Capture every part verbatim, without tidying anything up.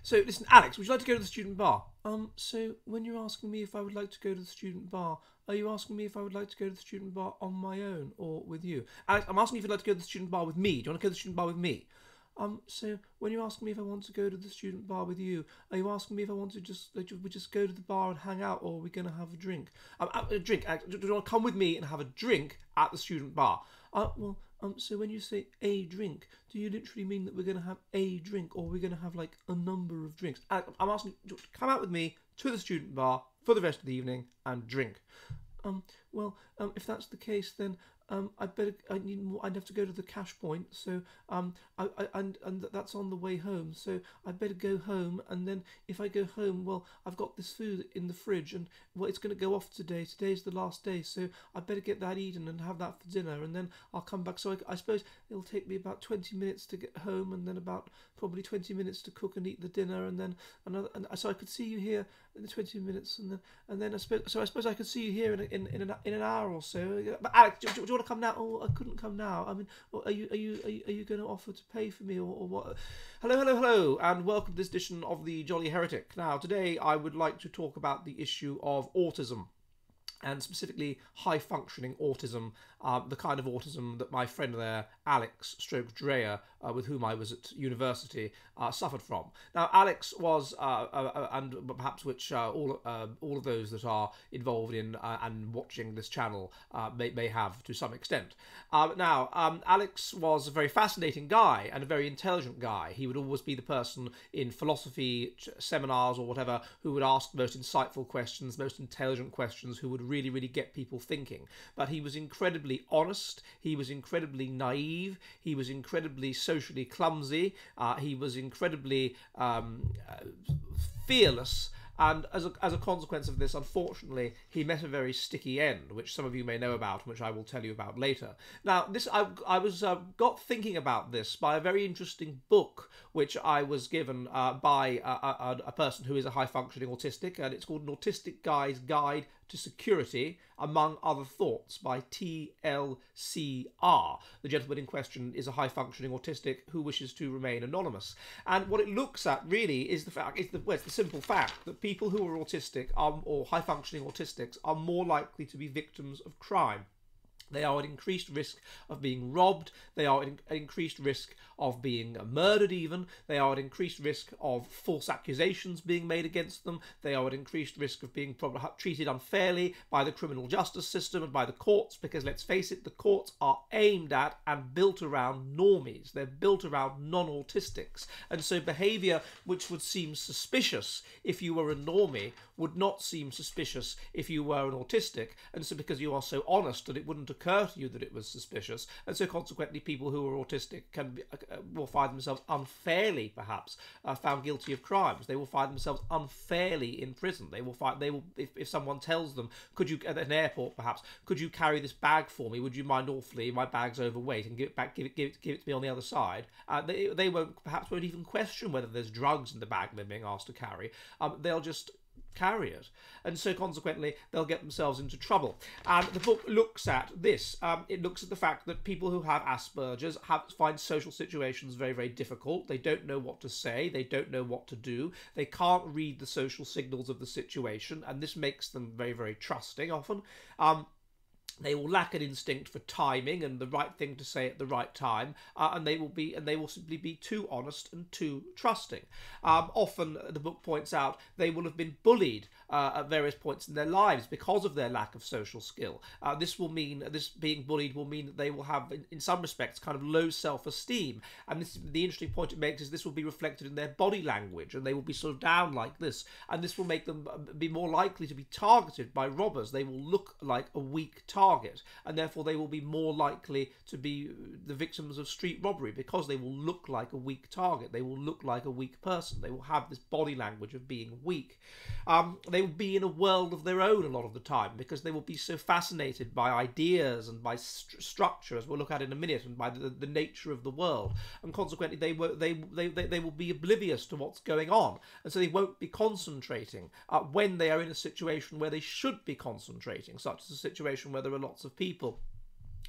So listen, Alex, would you like to go to the student bar? Um, so when you're asking me if I would like to go to the student bar, are you asking me if I would like to go to the student bar on my own or with you? Alex, I'm asking if you'd like to go to the student bar with me. Do you want to go to the student bar with me? Um, so when you're asking me if I want to go to the student bar with you, are you asking me if I want to just like we just go to the bar and hang out, or are we gonna have a drink? Um, a drink. Do you want to come with me and have a drink at the student bar? Uh, well, um, so when you say a drink, do you literally mean that we're gonna have a drink, or we're gonna have like a number of drinks? I, I'm asking you to come out with me to the student bar for the rest of the evening and drink. Um, well, um, if that's the case, then um, I better. I need more. I'd have to go to the cash point. So um, I, I and and that's on the way home. So I better go home. And then if I go home, well, I've got this food in the fridge, and well, it's going to go off today. Today's the last day, so I better get that eaten and have that for dinner, and then I'll come back. So I, I suppose it'll take me about twenty minutes to get home, and then about probably twenty minutes to cook and eat the dinner, and then another. And so I could see you here in the twenty minutes, and then and then I suppose. So I suppose I could see you here in a, in in an, in an hour or so. But Alex, do, do, do you want to come now? Oh, I couldn't come now. I mean, are you are you are you, are you going to offer to pay for me, or, or what? Hello, hello, hello, and welcome to this edition of the Jolly Heretic. Now, today I would like to talk about the issue of autism, and specifically high-functioning autism, uh, the kind of autism that my friend there, Alex Stroke Dreyer, uh, with whom I was at university, uh, suffered from. Now, Alex was, uh, uh, and perhaps which uh, all uh, all of those that are involved in uh, and watching this channel uh, may, may have to some extent. Uh, now, um, Alex was a very fascinating guy and a very intelligent guy. He would always be the person in philosophy seminars or whatever who would ask the most insightful questions, most intelligent questions, who would really, really get people thinking. But he was incredibly honest, he was incredibly naive, he was incredibly socially clumsy, uh, he was incredibly um, uh, fearless, and as a, as a consequence of this, unfortunately, he met a very sticky end, which some of you may know about, which I will tell you about later. Now, this I, I was uh, got thinking about this by a very interesting book, which I was given uh, by a, a, a person who is a high-functioning autistic, and it's called An Autistic Guy's Guide to Security, Among Other Thoughts, by T L C R. The gentleman in question is a high-functioning autistic who wishes to remain anonymous. And what it looks at, really, is the fact, it's the, well, it's the simple fact that people who are autistic, are, or high-functioning autistics, are more likely to be victims of crime. They are at increased risk of being robbed. They are at increased risk of being murdered even. They are at increased risk of false accusations being made against them. They are at increased risk of being probably treated unfairly by the criminal justice system and by the courts, because let's face it, the courts are aimed at and built around normies. They're built around non-autistics. And so behaviour which would seem suspicious if you were a normie would not seem suspicious if you were an autistic. And so because you are so honest that it wouldn't occur to you that it was suspicious, and so consequently people who are autistic can be, uh, will find themselves unfairly, perhaps, uh, found guilty of crimes. They will find themselves unfairly in prison. They will find they will if, if someone tells them, could you at an airport perhaps, could you carry this bag for me? Would you mind awfully? My bag's overweight, and give it back, give it, give it, give it to me on the other side. Uh, they they won't perhaps won't even question whether there's drugs in the bag they're being asked to carry. Um, they'll just carry it, and so consequently they'll get themselves into trouble. And the book looks at this. Um, it looks at the fact that people who have Asperger's have find social situations very, very difficult. They don't know what to say. They don't know what to do. They can't read the social signals of the situation, and this makes them very, very trusting often. Um, They will lack an instinct for timing and the right thing to say at the right time, uh, and they will be and they will simply be too honest and too trusting. Um, often, the book points out, they will have been bullied uh, at various points in their lives because of their lack of social skill. Uh, this will mean this being bullied will mean that they will have, in, in some respects, kind of low self-esteem. And this, the interesting point it makes is this will be reflected in their body language, and they will be sort of down like this, and this will make them be more likely to be targeted by robbers. They will look like a weak target. Target, and therefore they will be more likely to be the victims of street robbery, because they will look like a weak target. They will look like a weak person. They will have this body language of being weak. Um, they will be in a world of their own a lot of the time, because they will be so fascinated by ideas and by st structure, as we'll look at in a minute, and by the, the nature of the world, and consequently they, will, they, they, they, they will be oblivious to what's going on, and so they won't be concentrating uh, when they are in a situation where they should be concentrating, such as a situation where there are lots of people.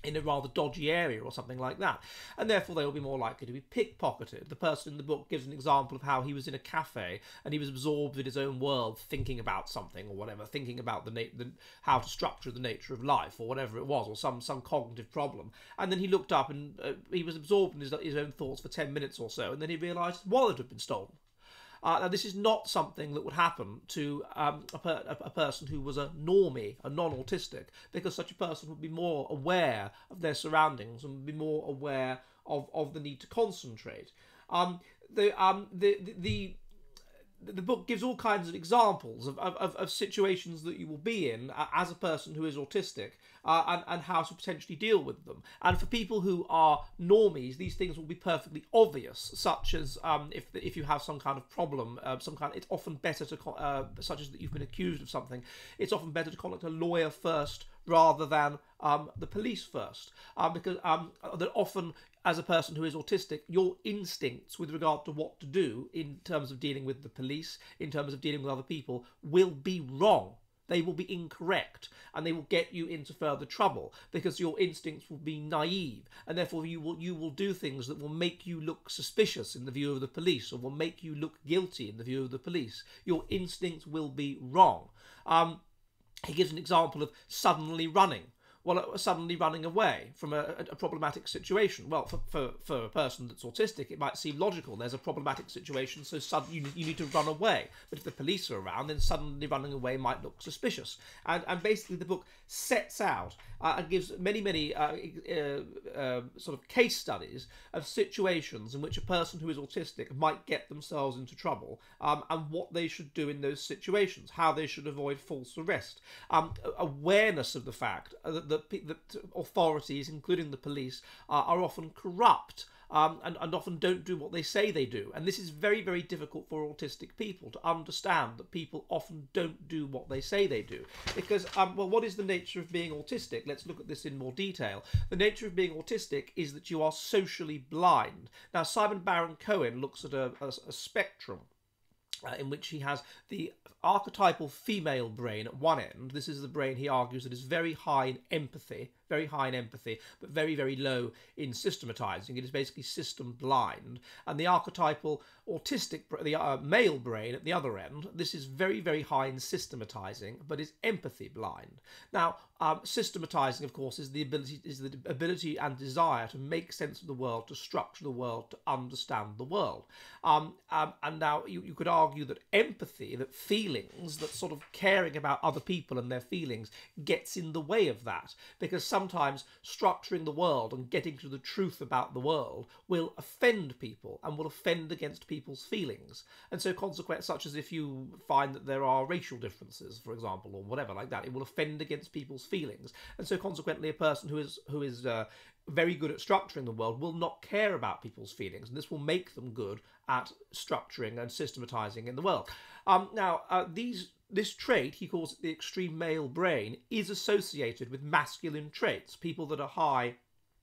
in a rather dodgy area or something like that, and therefore they will be more likely to be pickpocketed. The person in the book gives an example of how he was in a cafe and he was absorbed in his own world, thinking about something or whatever, thinking about the, na- the how to structure the nature of life or whatever it was, or some some cognitive problem, and then he looked up and uh, he was absorbed in his, his own thoughts for ten minutes or so, and then he realised his wallet had been stolen. Uh, now, this is not something that would happen to um, a, per- a person who was a normie, a non-autistic, because such a person would be more aware of their surroundings and would be more aware of, of the need to concentrate. Um, the, um, the, the, the the book gives all kinds of examples of, of, of situations that you will be in uh, as a person who is autistic, uh, and, and how to potentially deal with them. And for people who are normies, these things will be perfectly obvious, such as um, if if you have some kind of problem, uh, some kind. It's often better to, uh, such as that you've been accused of something. It's often better to contact a lawyer first rather than um, the police first, uh, because um, that often, as a person who is autistic, your instincts with regard to what to do in terms of dealing with the police, in terms of dealing with other people, will be wrong. They will be incorrect, and they will get you into further trouble because your instincts will be naive, and therefore you will you will do things that will make you look suspicious in the view of the police, or will make you look guilty in the view of the police. Your instincts will be wrong. Um, he gives an example of suddenly running. Well, suddenly running away from a, a problematic situation. Well, for, for, for a person that's autistic, it might seem logical. There's a problematic situation, so suddenly you, you need to run away. But if the police are around, then suddenly running away might look suspicious. And, and basically the book sets out uh, and gives many, many uh, uh, uh, sort of case studies of situations in which a person who is autistic might get themselves into trouble, um, and what they should do in those situations, how they should avoid false arrest, um, awareness of the fact that That, that authorities, including the police, uh, are often corrupt, um, and, and often don't do what they say they do. And this is very, very difficult for autistic people to understand, that people often don't do what they say they do. Because, um, well, what is the nature of being autistic? Let's look at this in more detail. The nature of being autistic is that you are socially blind. Now, Simon Baron-Cohen looks at a, a, a spectrum Uh, in which he has the archetypal female brain at one end. This is the brain, he argues, that is very high in empathy, very high in empathy, but very, very low in systematizing. It is basically system blind. And the archetypal autistic, the uh, male brain at the other end, this is very, very high in systematizing, but is empathy blind. Now, um, systematizing, of course, is the ability is the ability and desire to make sense of the world, to structure the world, to understand the world. Um, um, and now you, you could argue that empathy, that feelings, that sort of caring about other people and their feelings gets in the way of that, because sometimes structuring the world and getting to the truth about the world will offend people and will offend against people's feelings. And so consequent, such as if you find that there are racial differences, for example, or whatever like that, it will offend against people's feelings. And so consequently, a person who is who is uh, very good at structuring the world will not care about people's feelings, and this will make them good at structuring and systematizing in the world. Um, now, uh, these this trait, he calls it the extreme male brain, is associated with masculine traits. People that are high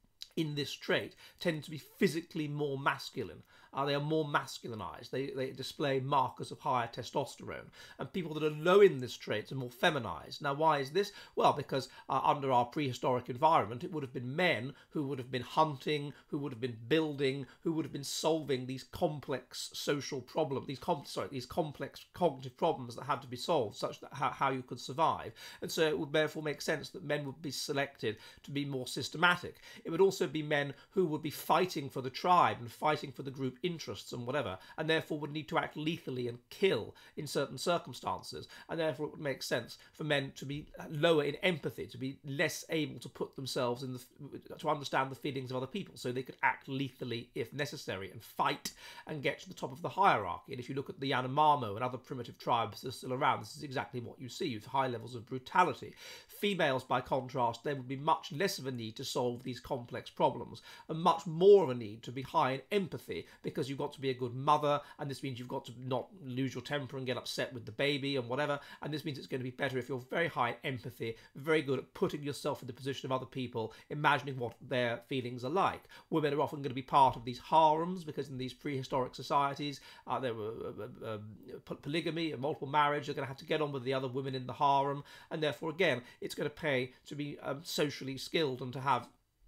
in this trait tend to be physically more masculine. Uh, they are more masculinized. They, they display markers of higher testosterone. And people that are low in this trait are more feminized. Now, why is this? Well, because uh, under our prehistoric environment, it would have been men who would have been hunting, who would have been building, who would have been solving these complex social problems, these com- sorry, these complex cognitive problems that had to be solved, such that how, how you could survive. And so it would therefore make sense that men would be selected to be more systematic. It would also be men who would be fighting for the tribe and fighting for the group interests and whatever, and therefore would need to act lethally and kill in certain circumstances, and therefore it would make sense for men to be lower in empathy, to be less able to put themselves in the to understand the feelings of other people, so they could act lethally if necessary and fight and get to the top of the hierarchy. And if you look at the Yanomamo and other primitive tribes that are still around, this is exactly what you see, with high levels of brutality. Females, by contrast, there would be much less of a need to solve these complex problems, and much more of a need to be high in empathy, because you've got to be a good mother, and this means you've got to not lose your temper and get upset with the baby and whatever, and this means it's going to be better if you're very high in empathy, very good at putting yourself in the position of other people, imagining what their feelings are like. Women are often going to be part of these harems, because in these prehistoric societies uh, there were uh, uh, polygamy and multiple marriage. They're going to have to get on with the other women in the harem, and therefore again it's going to pay to be um, socially skilled and to have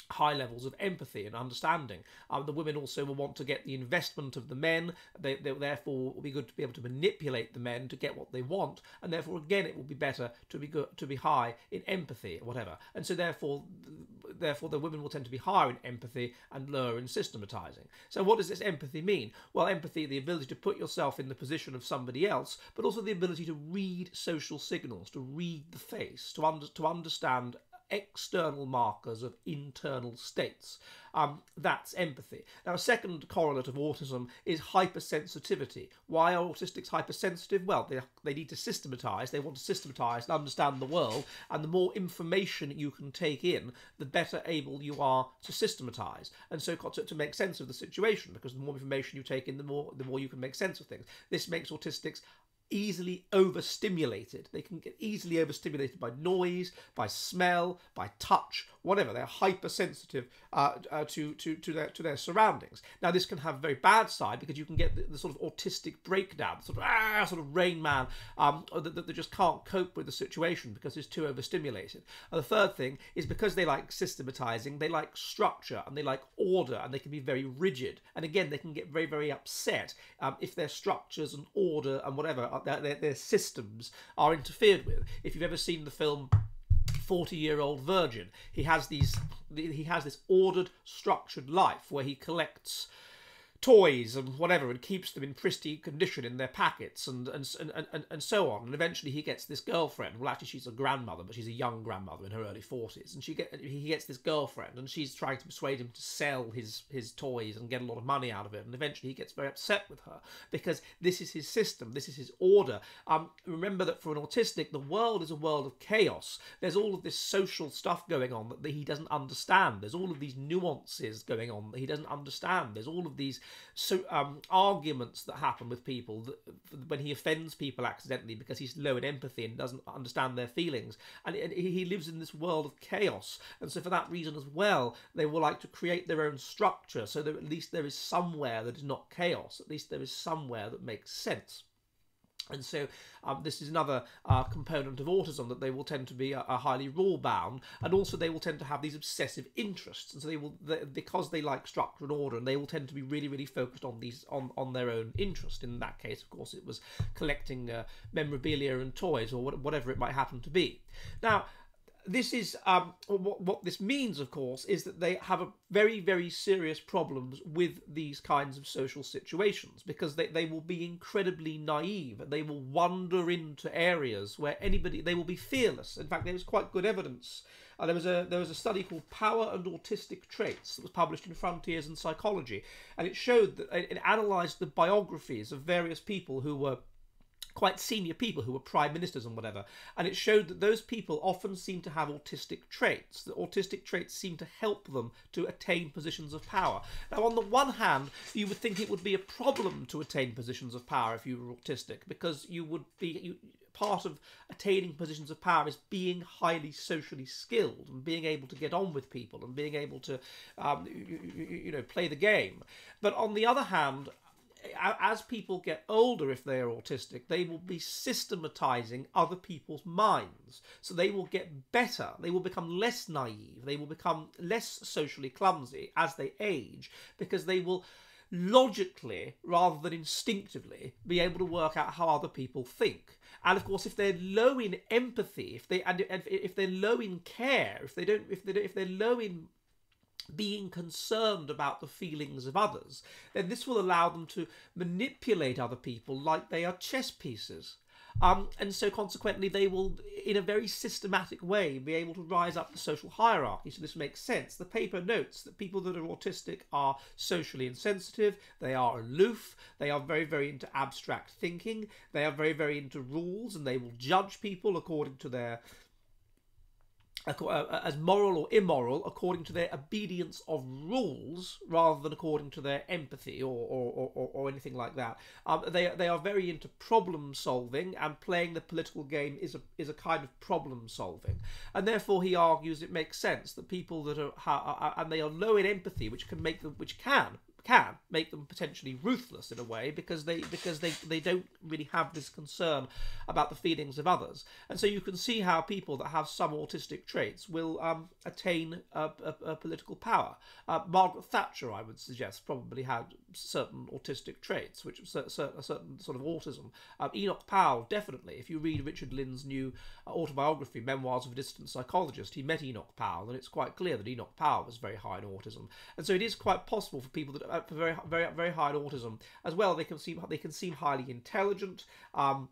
high levels of empathy and understanding. Um, the women also will want to get the investment of the men. They, they therefore will be good to be able to manipulate the men to get what they want, and therefore again it will be better to be good to be high in empathy, or whatever. And so therefore, therefore the women will tend to be higher in empathy and lower in systematizing. So what does this empathy mean? Well, empathy, the ability to put yourself in the position of somebody else, but also the ability to read social signals, to read the face, to under, to understand external markers of internal states. Um, that's empathy. Now, a second correlate of autism is hypersensitivity. Why are autistics hypersensitive? Well, they, they need to systematize. They want to systematize and understand the world, and the more information you can take in, the better able you are to systematize, and so to, to make sense of the situation, because the more information you take in, the more the more you can make sense of things. This makes autistics easily overstimulated. They can get easily overstimulated by noise, by smell, by touch, whatever. They're hypersensitive uh, uh, to to to their to their surroundings. Now, this can have a very bad side, because you can get the, the sort of autistic breakdown, sort of ah, sort of Rain Man, um, that, that they just can't cope with the situation because it's too overstimulated. And the third thing is, because they like systematizing, they like structure and they like order, and they can be very rigid. And again, they can get very very upset um, if their structures and order and whatever, Their, their, their systems are interfered with. If you've ever seen the film forty year old Virgin, he has these he has this ordered, structured life where he collects toys and whatever and keeps them in pristine condition in their packets, and and, and, and and so on. And eventually he gets this girlfriend. Well, actually she's a grandmother, but she's a young grandmother in her early forties, and she get he gets this girlfriend, and she's trying to persuade him to sell his his toys and get a lot of money out of it. And eventually he gets very upset with her, because this is his system, this is his order. Um, remember that for an autistic, the world is a world of chaos. There's all of this social stuff going on that he doesn't understand. There's all of these nuances going on that he doesn't understand. There's all of these so um, arguments that happen with people that, when he offends people accidentally because he's low in empathy and doesn't understand their feelings, and, and he lives in this world of chaos. And so for that reason as well, they will like to create their own structure, so that at least there is somewhere that is not chaos, at least there is somewhere that makes sense. And so um, this is another uh, component of autism, that they will tend to be a, a highly rule-bound, and also they will tend to have these obsessive interests. And so they will, they, because they like structure and order, and they will tend to be really, really focused on these on, on their own interest. In that case, of course, it was collecting uh, memorabilia and toys, or what, whatever it might happen to be. Now, this is um, what, what this means, of course, is that they have a very, very serious problems with these kinds of social situations, because they, they will be incredibly naive. They will wander into areas where anybody, they will be fearless. In fact, there was quite good evidence. Uh, there was a there was a study called Power and Autistic Traits that was published in Frontiers in Psychology, and it showed that it, it analysed the biographies of various people who were quite senior people, who were prime ministers and whatever, and it showed that those people often seem to have autistic traits. The autistic traits seem to help them to attain positions of power. Now, on the one hand, you would think it would be a problem to attain positions of power if you were autistic, because you would be you, part of attaining positions of power is being highly socially skilled and being able to get on with people and being able to um, you, you, you know play the game. But on the other hand, as people get older, if they are autistic, they will be systematizing other people's minds. So they will get better. They will become less naive. They will become less socially clumsy as they age, because they will logically, rather than instinctively, be able to work out how other people think. And of course, if they're low in empathy, if they and if they're low in care, if they don't, if they if they're low in being concerned about the feelings of others, then this will allow them to manipulate other people like they are chess pieces. Um, and so consequently, they will, in a very systematic way, be able to rise up the social hierarchy. So this makes sense. The paper notes that people that are autistic are socially insensitive, they are aloof, they are very, very into abstract thinking, they are very, very into rules, and they will judge people according to their as moral or immoral according to their obedience of rules, rather than according to their empathy or or, or, or anything like that. Um, they they are very into problem solving, and playing the political game is a is a kind of problem solving. And therefore, he argues it makes sense that people that are, are and they are low in empathy, which can make them which can can make them potentially ruthless in a way, because they because they they don't really have this concern about the feelings of others. And so you can see how people that have some autistic traits will um, attain a, a, a political power. Uh, Margaret Thatcher, I would suggest, probably had certain autistic traits, which a certain, a certain sort of autism. Um, Enoch Powell, definitely. If you read Richard Lynn's new uh, autobiography, Memoirs of a Dissident Psychologist, he met Enoch Powell, and it's quite clear that Enoch Powell was very high in autism. And so it is quite possible for people that are very, very, very high in autism as well. They can seem they can seem highly intelligent. Um,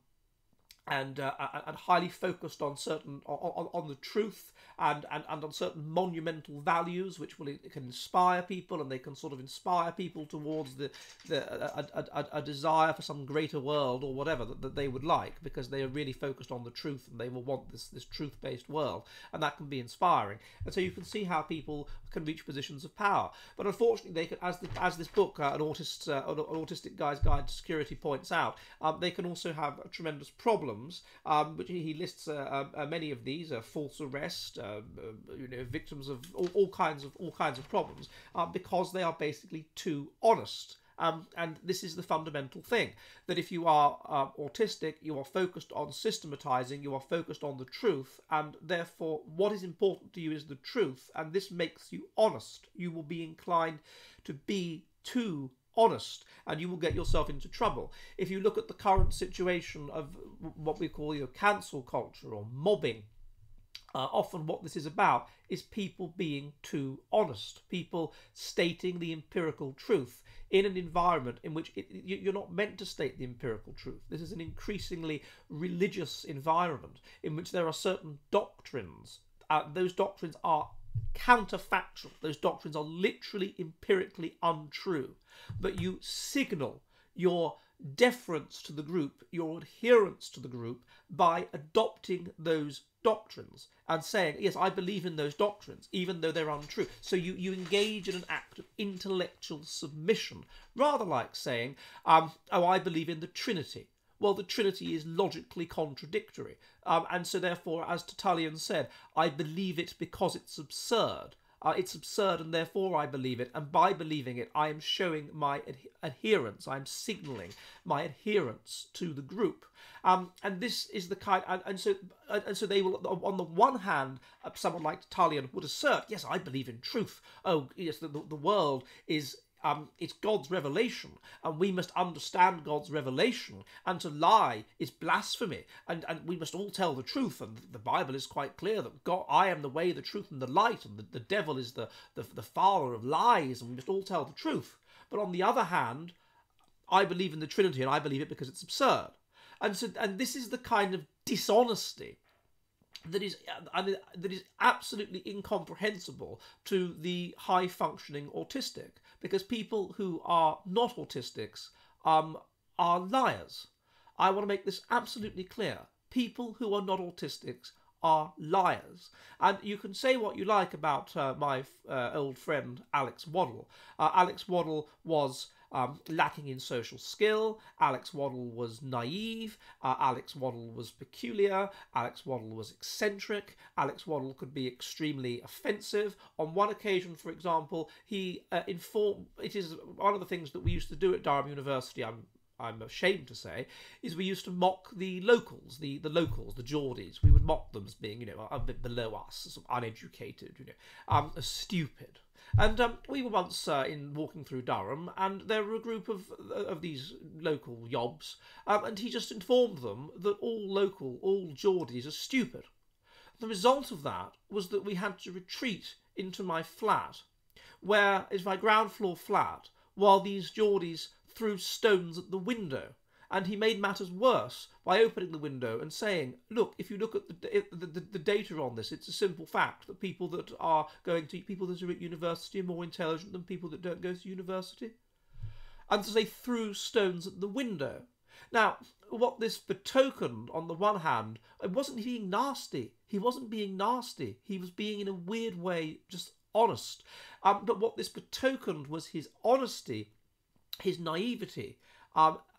And, uh, and highly focused on certain on, on the truth and, and, and on certain monumental values, which will can inspire people, and they can sort of inspire people towards the the a, a, a desire for some greater world or whatever that, that they would like, because they are really focused on the truth and they will want this this truth-based world, and that can be inspiring. And so you can see how people can reach positions of power. But unfortunately, they can, as the, as this book, uh, an autist uh, an autistic guy's guide to security, points out, um, they can also have a tremendous problem. Um, which he lists uh, uh, many of these: uh, false arrest, uh, uh, you know, victims of all, all kinds of all kinds of problems, uh, because they are basically too honest. Um, and this is the fundamental thing, that if you are uh, autistic, you are focused on systematizing, you are focused on the truth, and therefore what is important to you is the truth, and this makes you honest. You will be inclined to be too honest, and you will get yourself into trouble. If you look at the current situation of what we call, you know, cancel culture or mobbing, uh, often what this is about is people being too honest, people stating the empirical truth in an environment in which it, you're not meant to state the empirical truth. This is an increasingly religious environment in which there are certain doctrines. Uh, those doctrines are counterfactual. Those doctrines are literally empirically untrue, but you signal your deference to the group, your adherence to the group, by adopting those doctrines and saying, yes, I believe in those doctrines, even though they're untrue. So you, you engage in an act of intellectual submission, rather like saying, um, oh, I believe in the Trinity. Well, the Trinity is logically contradictory. Um, and so therefore, as Tertullian said, I believe it because it's absurd. Uh, it's absurd, and therefore I believe it. And by believing it, I am showing my ad adherence. I'm signalling my adherence to the group. Um, and this is the kind, and, and so and so they will. On the one hand, uh, someone like Tertullian would assert, yes, I believe in truth. Oh, yes, the the, the world is. Um, it's God's revelation, and we must understand God's revelation, and to lie is blasphemy, and, and we must all tell the truth, and the Bible is quite clear that God, I am the way, the truth, and the light, and the, the devil is the, the, the father of lies, and we must all tell the truth. But on the other hand, I believe in the Trinity, and I believe it because it's absurd. And so, and this is the kind of dishonesty that is and that is absolutely incomprehensible to the high-functioning autistic, because people who are not autistics um, are liars. I want to make this absolutely clear. People who are not autistics are liars. And you can say what you like about uh, my uh, old friend Alex Waddle. Uh, Alex Waddle was Um, lacking in social skill. Alex Waddle was naive. Uh, Alex Waddle was peculiar. Alex Waddle was eccentric. Alex Waddle could be extremely offensive. On one occasion, for example, he uh, informed. It is one of the things that we used to do at Durham University. I'm I'm ashamed to say, is we used to mock the locals, the the locals, the Geordies. We would mock them as being, you know, a bit below us, sort of uneducated, you know, um, stupid. And um, we were once uh, in walking through Durham, and there were a group of of these local yobs, um, and he just informed them that all local, all Geordies are stupid. The result of that was that we had to retreat into my flat, where is my ground floor flat, while these Geordies threw stones at the window. And he made matters worse by opening the window and saying, look, if you look at the, the, the, the data on this, it's a simple fact that people that are going to, people that are at university are more intelligent than people that don't go to university. And so they threw stones at the window. Now, what this betokened, on the one hand, it wasn't being nasty. He wasn't being nasty. He was being, in a weird way, just honest. Um, but what this betokened was his honesty, his naivety, um,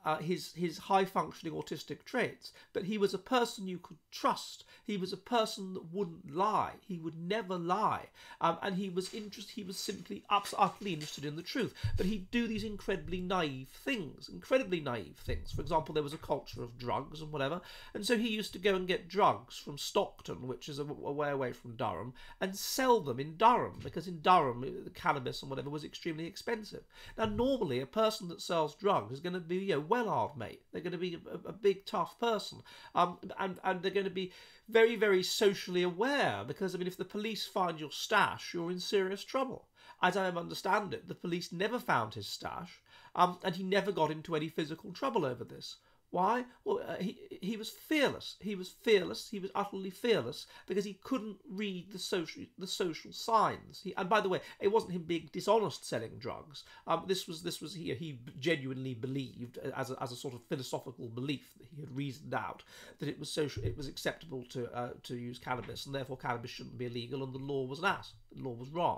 uh, his his high functioning autistic traits, but he was a person you could trust. He was a person that wouldn't lie. He would never lie, um, and he was interest. He was simply utterly interested in the truth. But he'd do these incredibly naive things, incredibly naive things. For example, there was a culture of drugs and whatever, and so he used to go and get drugs from Stockton, which is a, a way away from Durham, and sell them in Durham, because in Durham the cannabis and whatever was extremely expensive. Now, normally a person that sells drugs is going to be, you know, well-hard mate. They're going to be a, a big tough person, um, and and they're going to be very very socially aware, because I mean, if the police find your stash, you're in serious trouble. As I understand it, the police never found his stash, um, and he never got into any physical trouble over this. Why? Well, uh, he he was fearless. He was fearless. He was utterly fearless because he couldn't read the social the social signs. He, and by the way, it wasn't him being dishonest selling drugs. Um, this was this was he he genuinely believed, as a, as a sort of philosophical belief that he had reasoned out, that it was social it was acceptable to uh, to use cannabis, and therefore cannabis shouldn't be illegal, and the law was an ass. The law was wrong.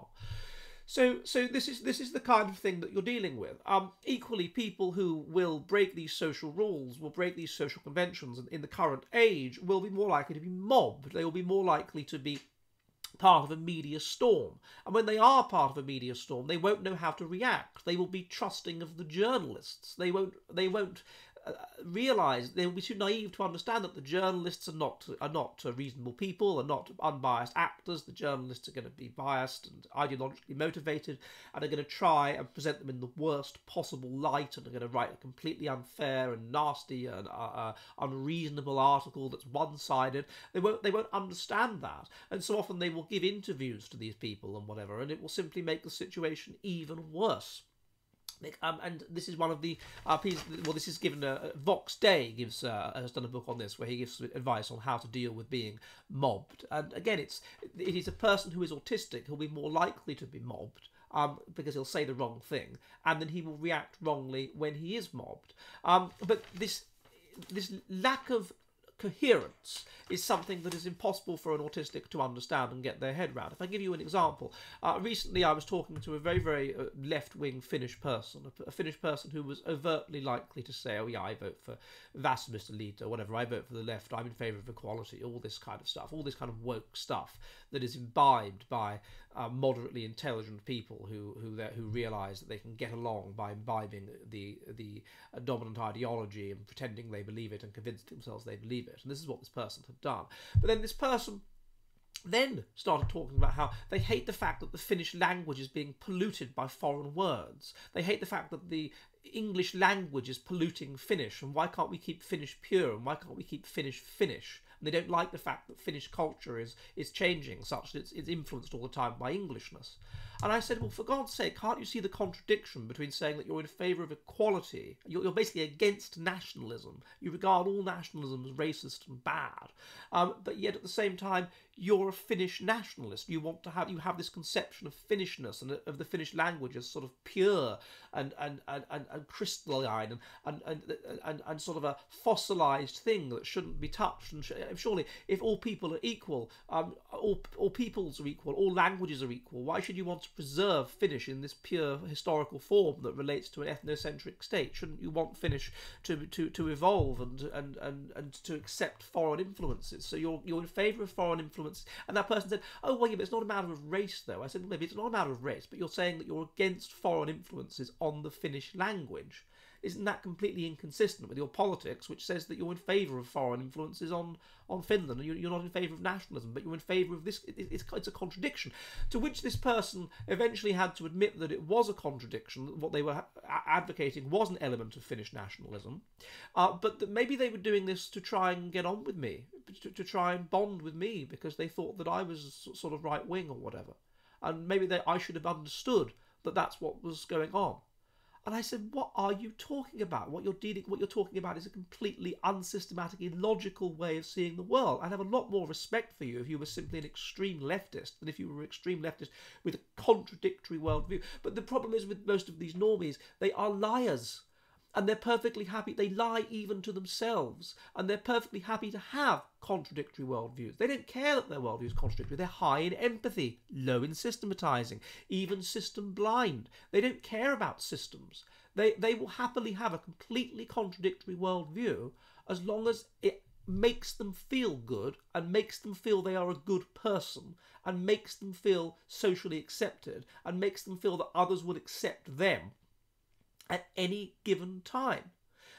So, so this is this is the kind of thing that you're dealing with. Um, equally, people who will break these social rules, will break these social conventions, and in the current age, will be more likely to be mobbed. They will be more likely to be part of a media storm. And when they are part of a media storm, they won't know how to react. They will be trusting of the journalists. They won't. They won't. Uh, realise they will be too naive to understand that the journalists are not are not uh, reasonable people, are not unbiased actors. The journalists are going to be biased and ideologically motivated, and are going to try and present them in the worst possible light, and are going to write a completely unfair and nasty and uh, uh, unreasonable article that's one-sided. They won't they won't understand that, and so often they will give interviews to these people and whatever, and it will simply make the situation even worse. Um, and this is one of the uh, pieces. Well, this is given. Uh, Vox Day gives uh, has done a book on this, where he gives advice on how to deal with being mobbed. And again, it's it is a person who is autistic who'll be more likely to be mobbed, um, because he'll say the wrong thing, and then he will react wrongly when he is mobbed. Um, but this this lack of coherence is something that is impossible for an autistic to understand and get their head around. If I give you an example, uh, recently I was talking to a very, very uh, left-wing Finnish person, a, a Finnish person who was overtly likely to say, oh yeah, I vote for Vasemmistoliitto, or whatever, I vote for the left, I'm in favour of equality, all this kind of stuff, all this kind of woke stuff that is imbibed by uh, moderately intelligent people who who who realise that they can get along by imbibing the, the uh, dominant ideology and pretending they believe it and convincing themselves they believe it. And this is what this person had done. But then this person then started talking about how they hate the fact that the Finnish language is being polluted by foreign words. They hate the fact that the English language is polluting Finnish, and why can't we keep Finnish pure, and why can't we keep Finnish Finnish? And they don't like the fact that Finnish culture is is changing such that it's, it's influenced all the time by Englishness. And I said, well, for God's sake, can't you see the contradiction between saying that you're in favour of equality? You're, you're basically against nationalism. You regard all nationalism as racist and bad. Um, but yet at the same time, you're a Finnish nationalist. You want to have you have this conception of Finnishness and of the Finnish language as sort of pure and and and, and, and crystalline and and, and and and sort of a fossilised thing that shouldn't be touched. And surely, if all people are equal, um, all all peoples are equal, all languages are equal, why should you want to preserve Finnish in this pure historical form that relates to an ethnocentric state? Shouldn't you want Finnish to to to evolve and and and and to accept foreign influences? So you're you're in favour of foreign influence. And that person said, oh, well, yeah, but it's not a matter of race, though. I said, well, maybe it's not a matter of race, but you're saying that you're against foreign influences on the Finnish language. Isn't that completely inconsistent with your politics, which says that you're in favour of foreign influences on, on Finland, and you're not in favour of nationalism, but you're in favour of this? It's, it's a contradiction, to which this person eventually had to admit that it was a contradiction, that what they were advocating was an element of Finnish nationalism, uh, but that maybe they were doing this to try and get on with me, to, to try and bond with me, because they thought that I was sort of right-wing or whatever, and maybe they, I should have understood that that's what was going on. And I said, what are you talking about? What you're dealing, what you're talking about is a completely unsystematic, illogical way of seeing the world. I'd have a lot more respect for you if you were simply an extreme leftist than if you were an extreme leftist with a contradictory worldview. But the problem is with most of these normies, they are liars. And they're perfectly happy, they lie even to themselves, and they're perfectly happy to have contradictory worldviews. They don't care that their worldview is contradictory. They're high in empathy, low in systematising, even system blind. They don't care about systems. They they will happily have a completely contradictory worldview as long as it makes them feel good and makes them feel they are a good person and makes them feel socially accepted and makes them feel that others will accept them at any given time.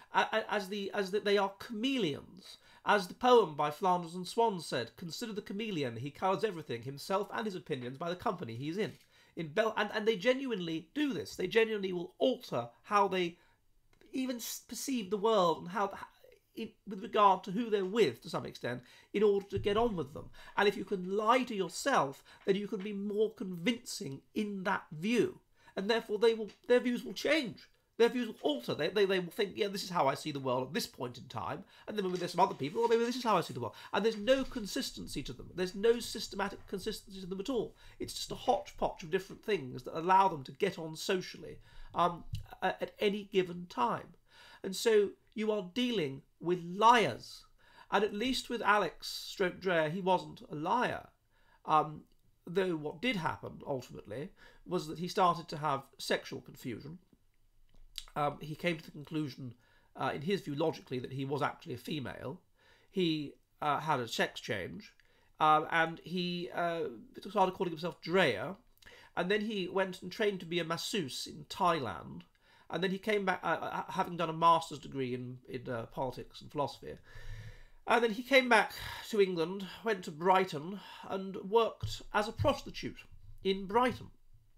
As the as that they are chameleons. As the poem by Flanders and Swan said, consider the chameleon, he colours everything, himself and his opinions, by the company he is in. In Bel- and, and they genuinely do this. They genuinely will alter how they even perceive the world and how, in, with regard to who they're with, to some extent, in order to get on with them. And if you can lie to yourself, then you can be more convincing in that view. And therefore they will their views will change. Their views will alter. They, they, they will think, yeah, this is how I see the world at this point in time. And then maybe there's some other people, or maybe this is how I see the world. And there's no consistency to them. There's no systematic consistency to them at all. It's just a hodgepodge of different things that allow them to get on socially um, at, at any given time. And so you are dealing with liars. And at least with Alex Stroke Dreyer, he wasn't a liar. Um, though what did happen, ultimately, was that he started to have sexual confusion. Um, he came to the conclusion, uh, in his view, logically, that he was actually a female. He uh, had a sex change, um, and he uh, started calling himself Dreyer. And then he went and trained to be a masseuse in Thailand. And then he came back, uh, having done a master's degree in, in uh, politics and philosophy. And then he came back to England, went to Brighton, and worked as a prostitute in Brighton.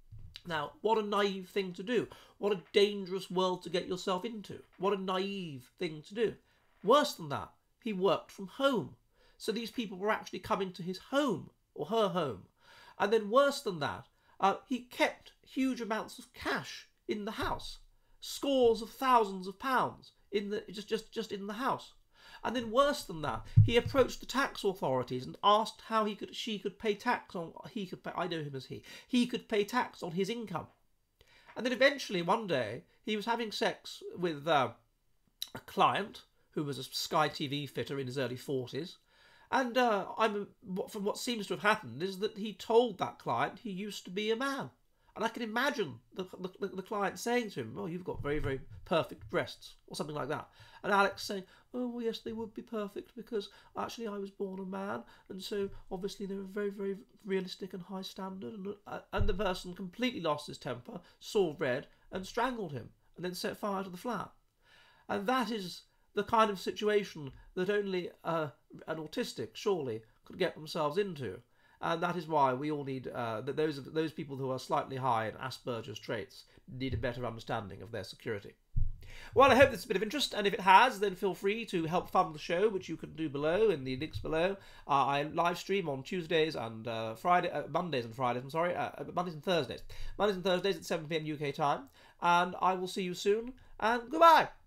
Now, what a naive thing to do. What a dangerous world to get yourself into. What a naive thing to do. Worse than that, he worked from home. So these people were actually coming to his home, or her home. And then worse than that, uh, he kept huge amounts of cash in the house. Scores of thousands of pounds in the just, just, just in the house. And then worse than that, he approached the tax authorities and asked how he could, she could pay tax on, he could pay, I know him as he, he could pay tax on his income. And then eventually one day, he was having sex with uh, a client who was a Sky T V fitter in his early forties. And uh, I'm, from what seems to have happened is that he told that client he used to be a man. And I can imagine the, the, the client saying to him, oh, you've got very, very perfect breasts, or something like that. And Alex saying, oh, well, yes, they would be perfect because actually I was born a man, and so obviously they were very, very realistic and high standard. And, uh, and the person completely lost his temper, saw red, and strangled him, and then set fire to the flat. And that is the kind of situation that only uh, an autistic, surely, could get themselves into. And that is why we all need, uh, that those those people who are slightly high in Asperger's traits need a better understanding of their security. Well, I hope this is a bit of interest, and if it has, then feel free to help fund the show, which you can do below in the links below. Uh, I live stream on Tuesdays and uh, Friday, uh, Mondays and Fridays. I'm sorry, uh, Mondays and Thursdays. Mondays and Thursdays at seven p m U K time, and I will see you soon. And goodbye.